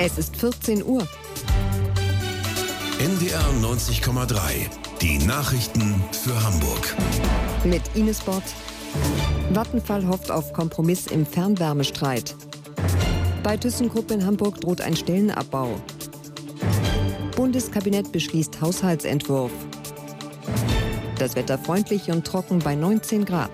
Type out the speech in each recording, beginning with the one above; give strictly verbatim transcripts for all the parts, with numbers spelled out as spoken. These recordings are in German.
Es ist vierzehn Uhr. N D R neunzig Komma drei. Die Nachrichten für Hamburg. Mit Ines Bott. Vattenfall hofft auf Kompromiss im Fernwärmestreit. Bei ThyssenKrupp in Hamburg droht ein Stellenabbau. Bundeskabinett beschließt Haushaltsentwurf. Das Wetter freundlich und trocken bei neunzehn Grad.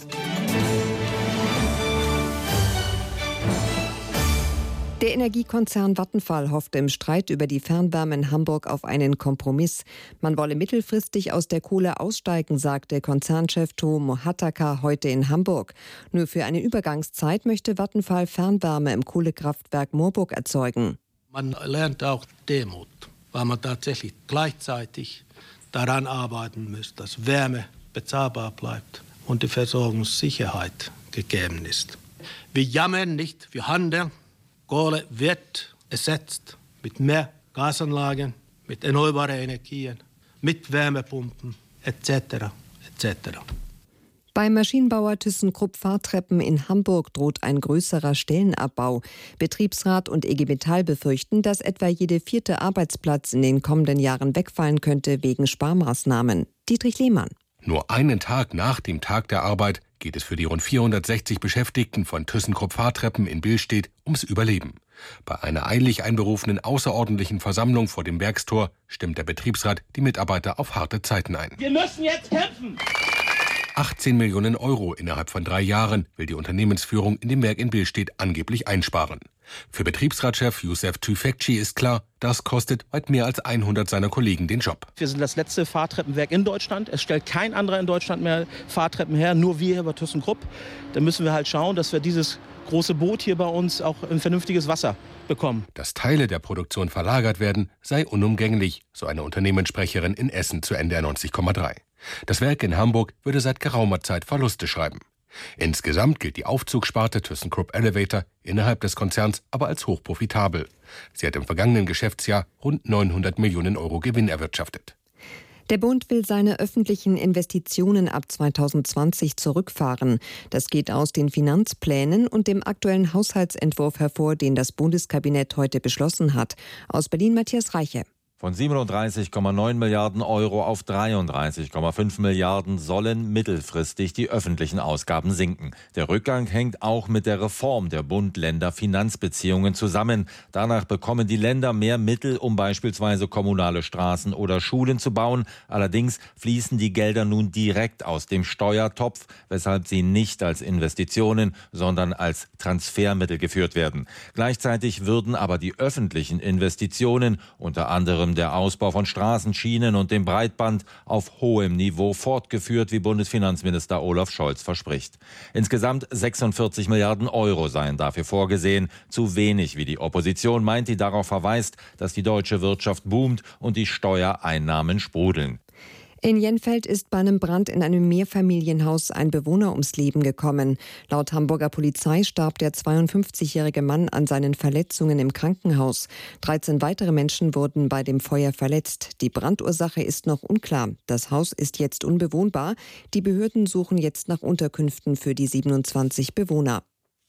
Der Energiekonzern Vattenfall hoffte im Streit über die Fernwärme in Hamburg auf einen Kompromiss. Man wolle mittelfristig aus der Kohle aussteigen, sagte Konzernchef Tomo Hattaka heute in Hamburg. Nur für eine Übergangszeit möchte Vattenfall Fernwärme im Kohlekraftwerk Moorburg erzeugen. Man lernt auch Demut, weil man tatsächlich gleichzeitig daran arbeiten muss, dass Wärme bezahlbar bleibt und die Versorgungssicherheit gegeben ist. Wir jammern nicht, wir handeln. Kohle wird ersetzt mit mehr Gasanlagen, mit erneuerbaren Energien, mit Wärmepumpen et cetera et cetera. Beim Maschinenbauer ThyssenKrupp Fahrtreppen in Hamburg droht ein größerer Stellenabbau. Betriebsrat und I G Metall befürchten, dass etwa jede vierte Arbeitsplatz in den kommenden Jahren wegfallen könnte wegen Sparmaßnahmen. Dietrich Lehmann. Nur einen Tag nach dem Tag der Arbeit geht es für die rund vierhundertsechzig Beschäftigten von ThyssenKrupp Fahrtreppen in Billstedt ums Überleben. Bei einer eilig einberufenen außerordentlichen Versammlung vor dem Werkstor stimmt der Betriebsrat die Mitarbeiter auf harte Zeiten ein. Wir müssen jetzt kämpfen! achtzehn Millionen Euro innerhalb von drei Jahren will die Unternehmensführung in dem Werk in Billstedt angeblich einsparen. Für Betriebsratschef Youssef Tüfekci ist klar, das kostet weit mehr als hundert seiner Kollegen den Job. Wir sind das letzte Fahrtreppenwerk in Deutschland. Es stellt kein anderer in Deutschland mehr Fahrtreppen her, nur wir hier bei ThyssenKrupp. Da müssen wir halt schauen, dass wir dieses große Boot hier bei uns auch in vernünftiges Wasser bekommen. Dass Teile der Produktion verlagert werden, sei unumgänglich, so eine Unternehmenssprecherin in Essen zu N D R neunzig Komma drei. Das Werk in Hamburg würde seit geraumer Zeit Verluste schreiben. Insgesamt gilt die Aufzugsparte ThyssenKrupp Elevator innerhalb des Konzerns aber als hochprofitabel. Sie hat im vergangenen Geschäftsjahr rund neunhundert Millionen Euro Gewinn erwirtschaftet. Der Bund will seine öffentlichen Investitionen ab zweitausendzwanzig zurückfahren. Das geht aus den Finanzplänen und dem aktuellen Haushaltsentwurf hervor, den das Bundeskabinett heute beschlossen hat. Aus Berlin Matthias Reiche. Von siebenunddreißig Komma neun Milliarden Euro auf dreiunddreißig Komma fünf Milliarden sollen mittelfristig die öffentlichen Ausgaben sinken. Der Rückgang hängt auch mit der Reform der Bund-Länder-Finanzbeziehungen zusammen. Danach bekommen die Länder mehr Mittel, um beispielsweise kommunale Straßen oder Schulen zu bauen. Allerdings fließen die Gelder nun direkt aus dem Steuertopf, weshalb sie nicht als Investitionen, sondern als Transfermittel geführt werden. Gleichzeitig würden aber die öffentlichen Investitionen, unter anderem der Ausbau von Straßen, Schienen und dem Breitband, auf hohem Niveau fortgeführt, wie Bundesfinanzminister Olaf Scholz verspricht. Insgesamt sechsundvierzig Milliarden Euro seien dafür vorgesehen. Zu wenig, wie die Opposition meint, die darauf verweist, dass die deutsche Wirtschaft boomt und die Steuereinnahmen sprudeln. In Jenfeld ist bei einem Brand in einem Mehrfamilienhaus ein Bewohner ums Leben gekommen. Laut Hamburger Polizei starb der zweiundfünfzigjährige Mann an seinen Verletzungen im Krankenhaus. dreizehn weitere Menschen wurden bei dem Feuer verletzt. Die Brandursache ist noch unklar. Das Haus ist jetzt unbewohnbar. Die Behörden suchen jetzt nach Unterkünften für die siebenundzwanzig Bewohner.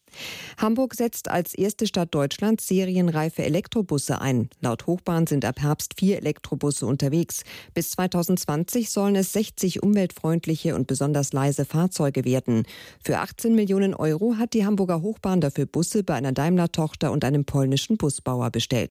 Hamburg setzt als erste Stadt Deutschlands serienreife Elektrobusse ein. Laut Hochbahn sind ab Herbst vier Elektrobusse unterwegs. Bis zweitausendzwanzig sollen es sechzig umweltfreundliche und besonders leise Fahrzeuge werden. Für achtzehn Millionen Euro hat die Hamburger Hochbahn dafür Busse bei einer Daimler-Tochter und einem polnischen Busbauer bestellt.